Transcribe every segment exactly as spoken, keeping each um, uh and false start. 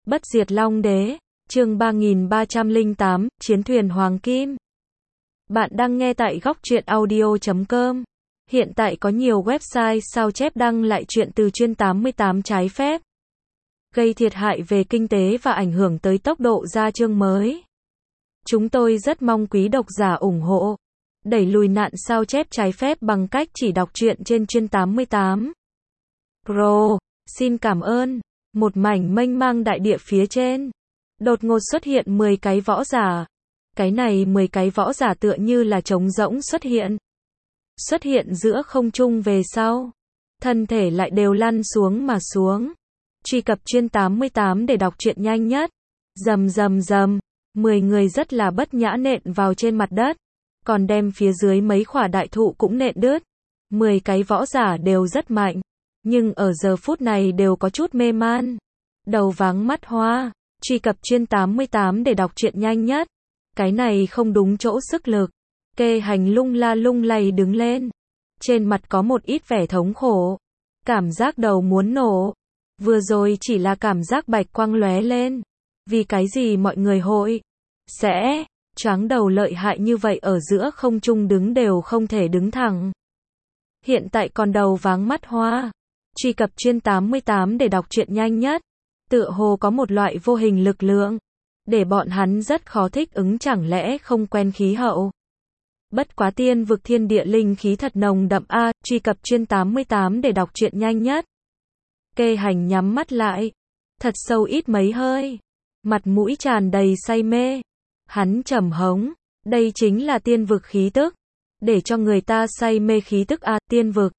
Bất diệt Long Đế, chương ba nghìn ba trăm lẻ tám, Chiến thuyền Hoàng Kim. Bạn đang nghe tại góc truyện audio chấm com. Hiện tại có nhiều website sao chép đăng lại truyện từ chuyên tám mươi tám trái phép, gây thiệt hại về kinh tế và ảnh hưởng tới tốc độ ra chương mới. Chúng tôi rất mong quý độc giả ủng hộ, đẩy lùi nạn sao chép trái phép bằng cách chỉ đọc truyện trên chuyên tám mươi tám Pro. Xin cảm ơn. Một mảnh mênh mang đại địa phía trên, đột ngột xuất hiện mười cái võ giả. Cái này mười cái võ giả tựa như là trống rỗng xuất hiện. Xuất hiện giữa không trung về sau, thân thể lại đều lăn xuống mà xuống. Truy cập chuyên tám mươi tám để đọc truyện nhanh nhất. Rầm rầm rầm, mười người rất là bất nhã nện vào trên mặt đất, còn đem phía dưới mấy khỏa đại thụ cũng nện đứt. mười cái võ giả đều rất mạnh, nhưng ở giờ phút này đều có chút mê man, đầu váng mắt hoa. Truy cập chuyên tám mươi tám để đọc truyện nhanh nhất. Cái này không đúng chỗ sức lực. Kê Hành lung la lung lay đứng lên, trên mặt có một ít vẻ thống khổ, cảm giác đầu muốn nổ. Vừa rồi chỉ là cảm giác bạch quang lóe lên, vì cái gì mọi người hội sẽ choáng đầu lợi hại như vậy, ở giữa không trung đứng đều không thể đứng thẳng, hiện tại còn đầu váng mắt hoa. Truy cập chuyên tám mươi tám để đọc truyện nhanh nhất. Tựa hồ có một loại vô hình lực lượng, để bọn hắn rất khó thích ứng, chẳng lẽ không quen khí hậu. Bất quá tiên vực thiên địa linh khí thật nồng đậm a. Truy cập chuyên tám mươi tám để đọc truyện nhanh nhất. Kê Hành nhắm mắt lại, thật sâu ít mấy hơi, mặt mũi tràn đầy say mê. Hắn trầm hống, đây chính là tiên vực khí tức, để cho người ta say mê khí tức a. Tiên vực,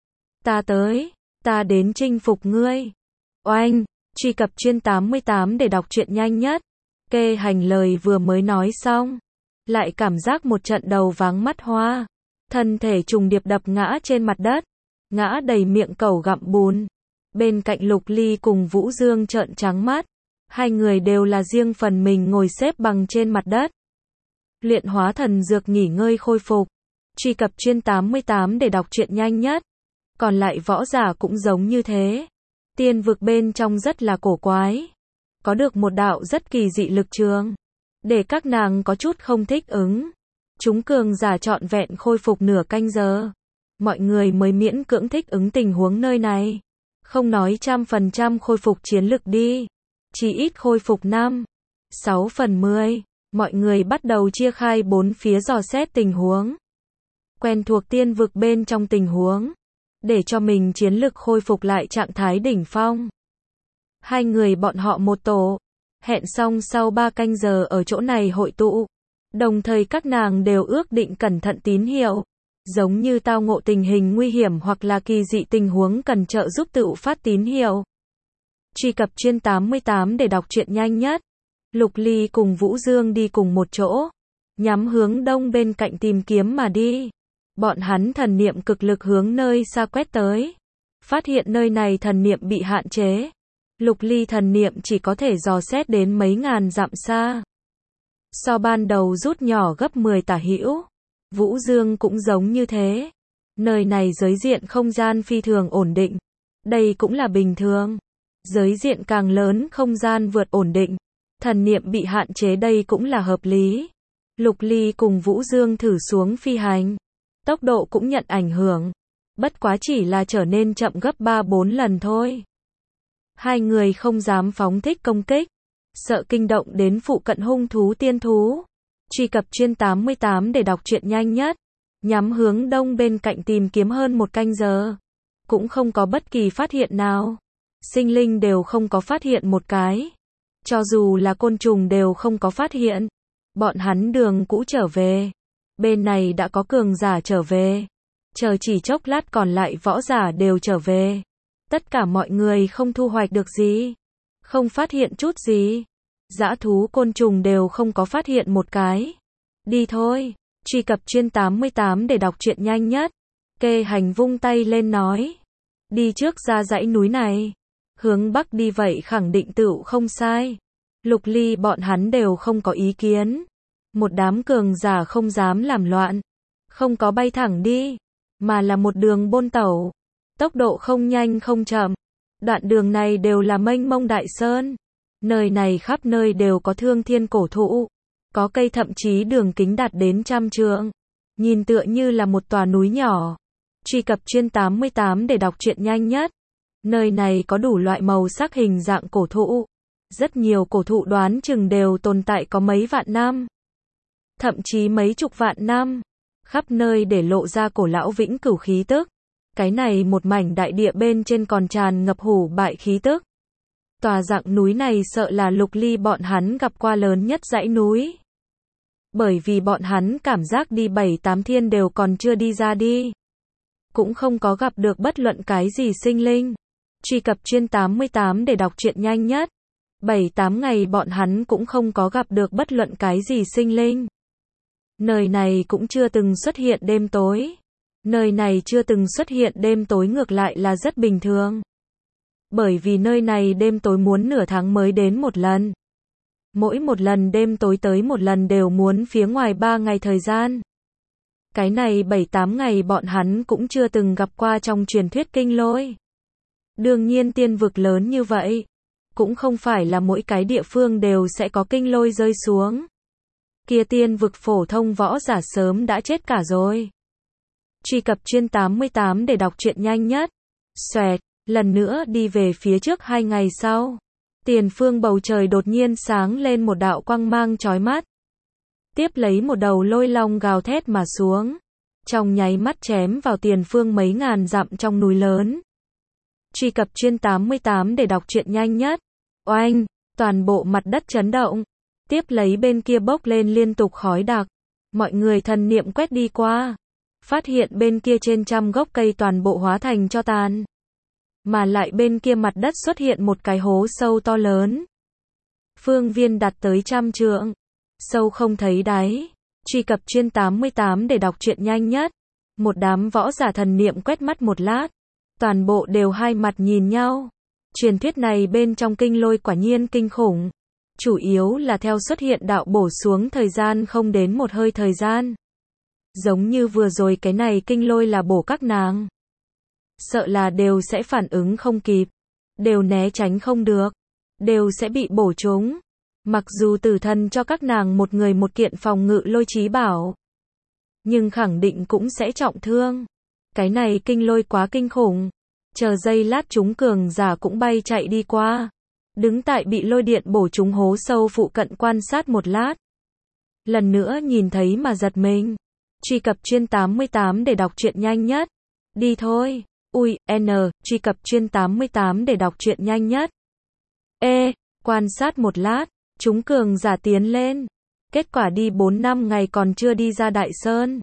ta tới, ta đến chinh phục ngươi. Oanh. Truy cập chuyên tám mươi tám để đọc truyện nhanh nhất. Kê Hành lời vừa mới nói xong, lại cảm giác một trận đầu váng mắt hoa, thân thể trùng điệp đập ngã trên mặt đất, ngã đầy miệng cẩu gặm bùn. Bên cạnh Lục Ly cùng Vũ Dương trợn trắng mắt, hai người đều là riêng phần mình ngồi xếp bằng trên mặt đất, luyện hóa thần dược nghỉ ngơi khôi phục. Truy cập chuyên tám mươi tám để đọc truyện nhanh nhất. Còn lại võ giả cũng giống như thế. Tiên vực bên trong rất là cổ quái, có được một đạo rất kỳ dị lực trường, để các nàng có chút không thích ứng. Chúng cường giả trọn vẹn khôi phục nửa canh giờ, mọi người mới miễn cưỡng thích ứng tình huống nơi này. Không nói trăm phần trăm khôi phục chiến lực đi, chỉ ít khôi phục năm, sáu phần mười. Mọi người bắt đầu chia khai bốn phía dò xét tình huống, quen thuộc tiên vực bên trong tình huống, để cho mình chiến lực khôi phục lại trạng thái đỉnh phong. Hai người bọn họ một tổ, hẹn xong sau ba canh giờ ở chỗ này hội tụ. Đồng thời các nàng đều ước định cẩn thận tín hiệu, giống như tao ngộ tình hình nguy hiểm hoặc là kỳ dị tình huống cần trợ giúp tự phát tín hiệu. Truy cập chuyên tám mươi tám để đọc truyện nhanh nhất. Lục Ly cùng Vũ Dương đi cùng một chỗ, nhắm hướng đông bên cạnh tìm kiếm mà đi. Bọn hắn thần niệm cực lực hướng nơi xa quét tới, phát hiện nơi này thần niệm bị hạn chế. Lục Ly thần niệm chỉ có thể dò xét đến mấy ngàn dặm xa, so ban đầu rút nhỏ gấp mười tả hữu. Vũ Dương cũng giống như thế. Nơi này giới diện không gian phi thường ổn định, đây cũng là bình thường. Giới diện càng lớn không gian vượt ổn định, thần niệm bị hạn chế đây cũng là hợp lý. Lục Ly cùng Vũ Dương thử xuống phi hành, tốc độ cũng nhận ảnh hưởng, bất quá chỉ là trở nên chậm gấp ba bốn lần thôi. Hai người không dám phóng thích công kích, sợ kinh động đến phụ cận hung thú tiên thú. Truy cập chuyên tám mươi tám để đọc truyện nhanh nhất. Nhắm hướng đông bên cạnh tìm kiếm hơn một canh giờ, cũng không có bất kỳ phát hiện nào. Sinh linh đều không có phát hiện một cái, cho dù là côn trùng đều không có phát hiện. Bọn hắn đường cũ trở về, bên này đã có cường giả trở về, chờ chỉ chốc lát còn lại võ giả đều trở về. Tất cả mọi người không thu hoạch được gì, không phát hiện chút gì. Dã thú côn trùng đều không có phát hiện một cái. Đi thôi. Truy cập chuyên tám mươi tám để đọc truyện nhanh nhất. Kê Hành vung tay lên nói, đi trước ra dãy núi này, hướng bắc đi vậy khẳng định tựu không sai. Lục Ly bọn hắn đều không có ý kiến. Một đám cường giả không dám làm loạn, không có bay thẳng đi, mà là một đường bôn tẩu, tốc độ không nhanh không chậm. Đoạn đường này đều là mênh mông đại sơn, Nơi này khắp nơi đều có thương thiên cổ thụ. Có cây thậm chí đường kính đạt đến trăm trượng. Nhìn tựa như là một tòa núi nhỏ. Truy cập chuyên tám mươi tám để đọc truyện nhanh nhất. Nơi này có đủ loại màu sắc hình dạng cổ thụ. Rất nhiều cổ thụ đoán chừng đều tồn tại có mấy vạn năm. Thậm chí mấy chục vạn năm. Khắp nơi để lộ ra cổ lão vĩnh cửu khí tức. Cái này một mảnh đại địa bên trên còn tràn ngập hủ bại khí tức. Tòa dạng núi này sợ là Lục Ly bọn hắn gặp qua lớn nhất dãy núi. Bởi vì bọn hắn cảm giác đi bảy tám thiên đều còn chưa đi ra đi. Cũng không có gặp được bất luận cái gì sinh linh. Truy cập chuyên tám mươi tám để đọc truyện nhanh nhất. bảy tám ngày bọn hắn cũng không có gặp được bất luận cái gì sinh linh. Nơi này cũng chưa từng xuất hiện đêm tối. Nơi này chưa từng xuất hiện đêm tối ngược lại là rất bình thường. Bởi vì nơi này đêm tối muốn nửa tháng mới đến một lần. Mỗi một lần đêm tối tới một lần đều muốn phía ngoài ba ngày thời gian. Cái này bảy tám ngày bọn hắn cũng chưa từng gặp qua trong truyền thuyết kinh lôi. Đương nhiên tiên vực lớn như vậy. Cũng không phải là mỗi cái địa phương đều sẽ có kinh lôi rơi xuống. Kia tiên vực phổ thông võ giả sớm đã chết cả rồi. Truy cập chuyên tám mươi tám để đọc truyện nhanh nhất. Xoẹt, lần nữa đi về phía trước hai ngày sau. Tiền phương bầu trời đột nhiên sáng lên một đạo quang mang chói mắt. Tiếp lấy một đầu lôi long gào thét mà xuống. Trong nháy mắt chém vào tiền phương mấy ngàn dặm trong núi lớn. Truy cập chuyên tám mươi tám để đọc truyện nhanh nhất. Oanh, toàn bộ mặt đất chấn động. Tiếp lấy bên kia bốc lên liên tục khói đặc. Mọi người thần niệm quét đi qua. Phát hiện bên kia trên trăm gốc cây toàn bộ hóa thành tro tàn. Mà lại bên kia mặt đất xuất hiện một cái hố sâu to lớn. Phương viên đạt tới trăm trượng. Sâu không thấy đáy. Truy cập chuyên tám mươi tám để đọc truyện nhanh nhất. Một đám võ giả thần niệm quét mắt một lát. Toàn bộ đều hai mặt nhìn nhau. Truyền thuyết này bên trong kinh lôi quả nhiên kinh khủng. Chủ yếu là theo xuất hiện đạo bổ xuống thời gian không đến một hơi thời gian. Giống như vừa rồi cái này kinh lôi là bổ các nàng. Sợ là đều sẽ phản ứng không kịp. Đều né tránh không được. Đều sẽ bị bổ trúng. Mặc dù tử thần cho các nàng một người một kiện phòng ngự lôi trí bảo. Nhưng khẳng định cũng sẽ trọng thương. Cái này kinh lôi quá kinh khủng. Chờ giây lát chúng cường giả cũng bay chạy đi qua. Đứng tại bị lôi điện bổ trúng hố sâu phụ cận quan sát một lát. Lần nữa nhìn thấy mà giật mình. Truy cập chuyên tám mươi tám để đọc truyện nhanh nhất. Đi thôi. Ui, N, truy cập chuyên tám mươi tám để đọc truyện nhanh nhất. Ê, quan sát một lát, chúng cường giả tiến lên. Kết quả đi bốn năm ngày còn chưa đi ra Đại Sơn.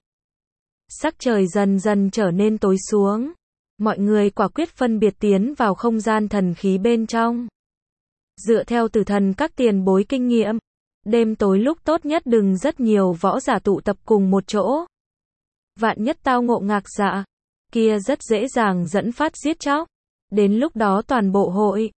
Sắc trời dần dần trở nên tối xuống. Mọi người quả quyết phân biệt tiến vào không gian thần khí bên trong. Dựa theo tử thần các tiền bối kinh nghiệm, đêm tối lúc tốt nhất đừng rất nhiều võ giả tụ tập cùng một chỗ. Vạn nhất tao ngộ ngạc dạ, kia rất dễ dàng dẫn phát giết chóc. Đến lúc đó toàn bộ hội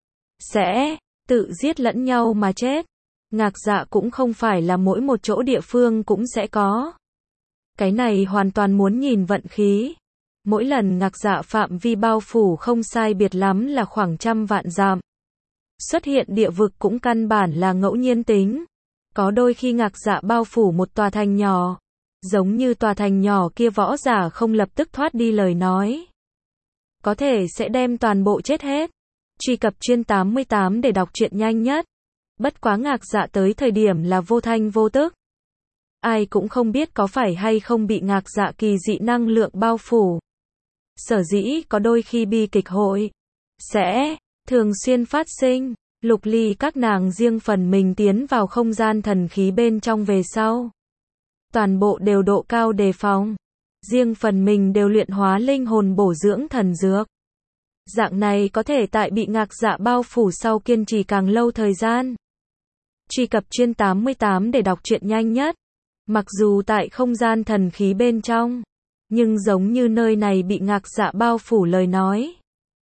sẽ tự giết lẫn nhau mà chết. Ngạc dạ cũng không phải là mỗi một chỗ địa phương cũng sẽ có. Cái này hoàn toàn muốn nhìn vận khí. Mỗi lần ngạc dạ phạm vi bao phủ không sai biệt lắm là khoảng trăm vạn dặm. Xuất hiện địa vực cũng căn bản là ngẫu nhiên tính. Có đôi khi ngạc dạ bao phủ một tòa thành nhỏ. Giống như tòa thành nhỏ kia võ giả không lập tức thoát đi lời nói. Có thể sẽ đem toàn bộ chết hết. Truy cập chuyên tám mươi tám để đọc truyện nhanh nhất. Bất quá ngạc dạ tới thời điểm là vô thanh vô tức. Ai cũng không biết có phải hay không bị ngạc dạ kỳ dị năng lượng bao phủ. Sở dĩ có đôi khi bi kịch hội sẽ thường xuyên phát sinh. Lục Ly các nàng riêng phần mình tiến vào không gian thần khí bên trong về sau. Toàn bộ đều độ cao đề phòng. Riêng phần mình đều luyện hóa linh hồn bổ dưỡng thần dược. Dạng này có thể tại bị ngạc dạ bao phủ sau kiên trì càng lâu thời gian. Truy cập chuyên tám mươi tám để đọc truyện nhanh nhất. Mặc dù tại không gian thần khí bên trong, nhưng giống như nơi này bị ngạc dạ bao phủ lời nói.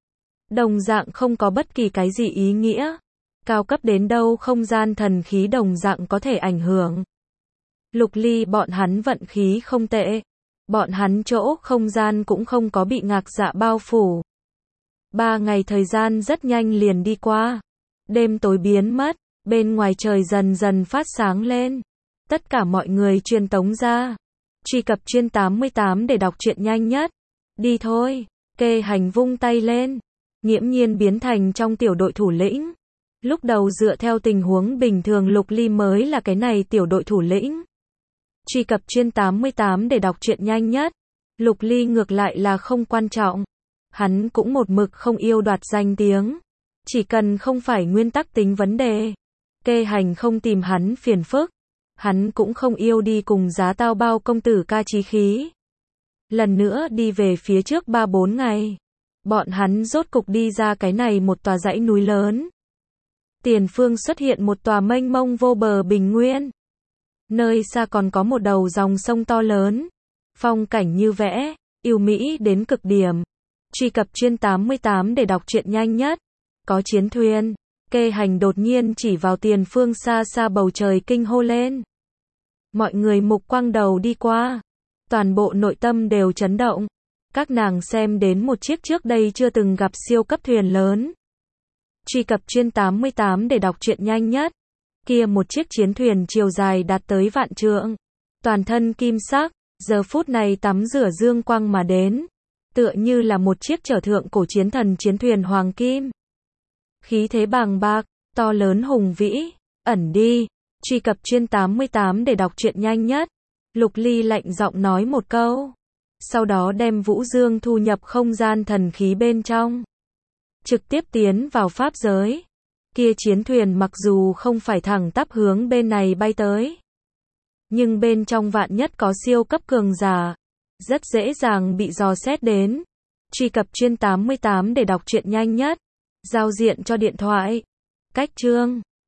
Đồng dạng không có bất kỳ cái gì ý nghĩa. Cao cấp đến đâu không gian thần khí đồng dạng có thể ảnh hưởng. Lục Ly bọn hắn vận khí không tệ. Bọn hắn chỗ không gian cũng không có bị ngạc dạ bao phủ. Ba ngày thời gian rất nhanh liền đi qua. Đêm tối biến mất. Bên ngoài trời dần dần phát sáng lên. Tất cả mọi người truyền tống ra. Truy cập chuyên tám mươi tám để đọc truyện nhanh nhất. Đi thôi. Kê Hành vung tay lên. Nghiễm nhiên biến thành trong tiểu đội thủ lĩnh. Lúc đầu dựa theo tình huống bình thường Lục Ly mới là cái này tiểu đội thủ lĩnh. Truy cập chuyên tám mươi tám để đọc truyện nhanh nhất. Lục Ly ngược lại là không quan trọng. Hắn cũng một mực không yêu đoạt danh tiếng. Chỉ cần không phải nguyên tắc tính vấn đề. Kê Hành không tìm hắn phiền phức. Hắn cũng không yêu đi cùng giá tao bao công tử ca chí khí. Lần nữa đi về phía trước ba bốn ngày. Bọn hắn rốt cục đi ra cái này một tòa dãy núi lớn. Tiền phương xuất hiện một tòa mênh mông vô bờ bình nguyên. Nơi xa còn có một đầu dòng sông to lớn. Phong cảnh như vẽ, yêu mỹ đến cực điểm. Truy cập chuyên tám mươi tám để đọc truyện nhanh nhất. Có chiến thuyền. Kê Hành đột nhiên chỉ vào tiền phương xa xa bầu trời kinh hô lên. Mọi người mục quang đầu đi qua. Toàn bộ nội tâm đều chấn động. Các nàng xem đến một chiếc trước đây chưa từng gặp siêu cấp thuyền lớn. Truy cập chuyên tám mươi tám để đọc truyện nhanh nhất. Kia một chiếc chiến thuyền chiều dài đạt tới vạn trượng. Toàn thân kim sắc, giờ phút này tắm rửa dương quang mà đến. Tựa như là một chiếc chở thượng cổ chiến thần chiến thuyền hoàng kim. Khí thế bàng bạc, to lớn hùng vĩ, ẩn đi. Truy cập chuyên tám mươi tám để đọc truyện nhanh nhất. Lục Ly lạnh giọng nói một câu. Sau đó đem Vũ Dương thu nhập không gian thần khí bên trong. Trực tiếp tiến vào pháp giới. Kia chiến thuyền mặc dù không phải thẳng tắp hướng bên này bay tới. Nhưng bên trong vạn nhất có siêu cấp cường giả. Rất dễ dàng bị dò xét đến. Truy cập chuyên tám mươi tám để đọc truyện nhanh nhất. Giao diện cho điện thoại. Cách chương